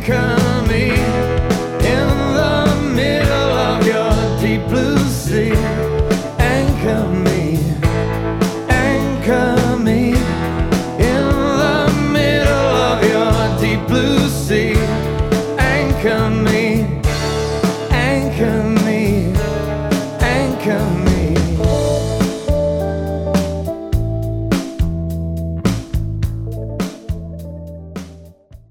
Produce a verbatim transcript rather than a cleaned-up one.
anchor me in the middle of your deep blue sea. Anchor me, anchor me in the middle of your deep blue sea.